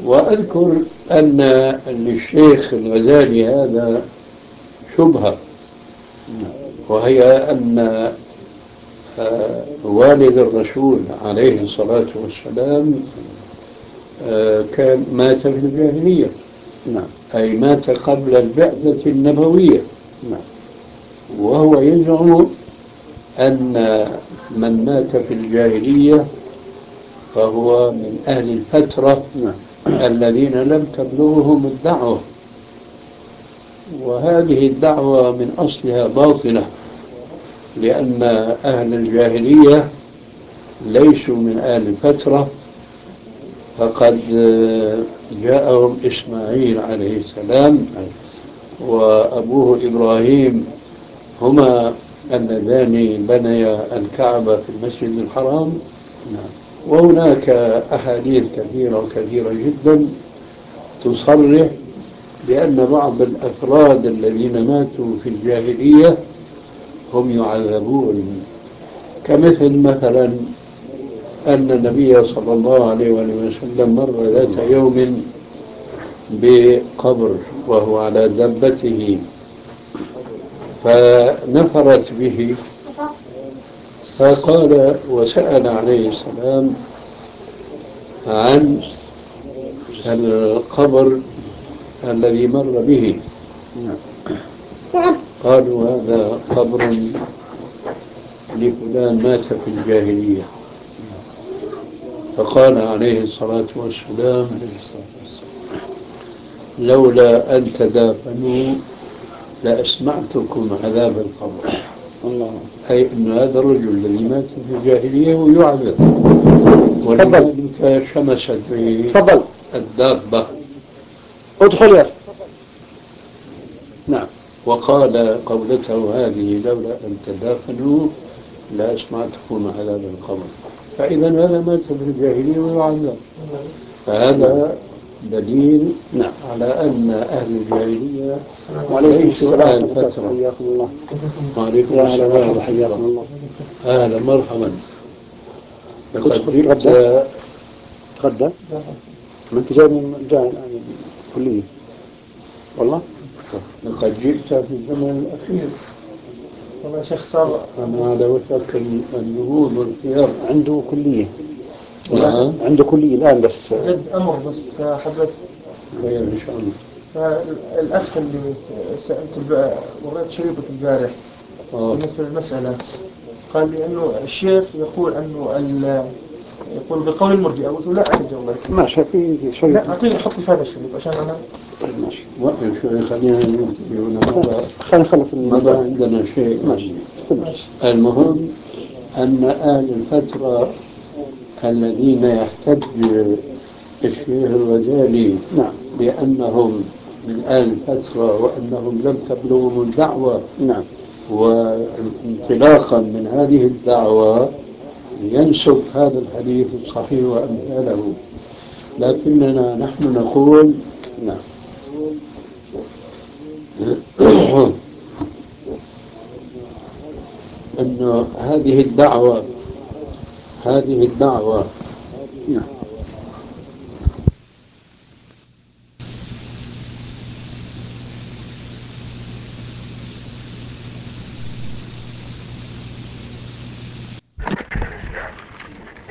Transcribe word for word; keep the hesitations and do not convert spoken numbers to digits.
وأذكر أن للشيخ الغزالي هذا شبهة، وهي أن آه، والد الرسول عليه الصلاة والسلام آه، كان مات في الجاهلية. نعم. أي مات قبل البعثة النبوية. نعم. وهو يزعم أن من مات في الجاهلية فهو من أهل الفترة الذين لم تبلغهم الدعوة، وهذه الدعوة من أصلها باطلة، لأن أهل الجاهلية ليسوا من أهل الفترة، فقد جاءهم إسماعيل عليه السلام وأبوه إبراهيم، هما اللذان بنيا الكعبة في المسجد الحرام. وهناك أحاديث كثيرة وكثيرة جدا تصرح بأن بعض الأفراد الذين ماتوا في الجاهلية هم يعذبون، كمثل مثلا أن النبي صلى الله عليه وسلم مر ذات يوم بقبر وهو على دابته فنفرت به، فقال وسأل عليه السلام عن القبر الذي مر به، قالوا هذا قبر لفلان مات في الجاهلية. فقال عليه الصلاة والسلام لولا أن تدافنوا لأسمعتكم عذاب القبر، أي أن هذا الرجل الذي مات في الجاهلية ويعذب، ولذلك شمست به الدابة. ادخل يا نعم. وقال قولته هذه لولا أن تدافنوا لأسمعتكم عذاب القبر، فإذا هذا مات في الجاهلية ويعذب، فهذا دليل نعم على أن أهل الجاهلية ليسوا أهل فترة. حياكم الله. وعليكم السلام. حياكم الله. أهلا مرحبا. لقد جبت تغدى؟ ما أنت جاي من جاي الآن كلية والله؟ لقد جئت في الزمن الأخير. والله شيخ صار أنا على وشك النهوض والخيار. عنده كلية. نعم. عنده كلية الآن بس جد أمر بس حبيت خير إن شاء الله. فالأخ اللي سألت وريت شريطة البارح بالنسبة للمسألة، قال لي أنه الشيخ يقول أنه يقول بقول المرجئة. قلت له لا أحد والله ما شايفين شيء. لا أعطيني حط في هذا الشريط عشان أنا. طيب ماشي. وقف شوي خلينا ننتبه. خلينا نخلص ما عندنا شيء. ماشي. المهم أن أهل الفترة الذين يحتج الشيخ الغزالي نعم بأنهم من أهل الفترة وأنهم لم تبلغهم الدعوة، نعم، وانطلاقا من هذه الدعوة ينسب هذا الحديث الصحيح وأمثاله، لكننا نحن نقول نعم أن هذه الدعوة هذه الدعوة